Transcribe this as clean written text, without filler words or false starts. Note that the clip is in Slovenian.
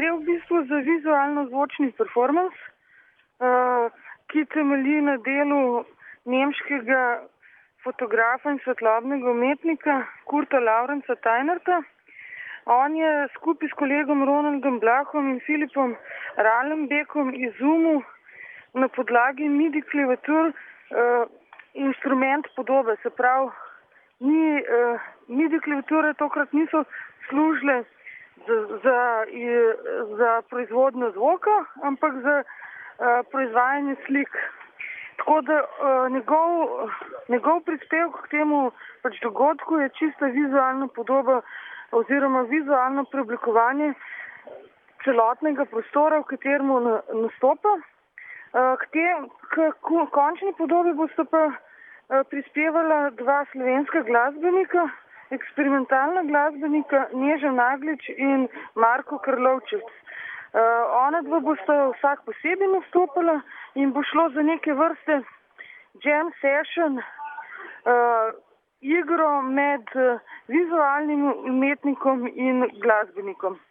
Gre v bistvu za vizualno-zvočni performans, ki temelji na delu nemškega fotografa in svetlobnega umetnika Kurta Laurenza Tajnerta. On je skupaj s kolegom Ronaldom Blahom in Filipom Rallenbekom izumil na podlagi MIDI klaviatur instrument podobe. Se pravi, MIDI klaviature tokrat niso služile za proizvodnjo zvoka, ampak za proizvajanje slik. Tako da njegov prispevek k temu dogodku je čista vizualna podoba oziroma vizualno preoblikovanje celotnega prostora, v katerem nastopa. K končni podobi bosta pa prispevala dva slovenska glasbenika, eksperimentalna glasbenika Neža Naglič in Marko Karlovčec. Ona dva bosta vsak posebej nastopala in bo šlo za neke vrste jam session, igro med vizualnim umetnikom in glasbenikom.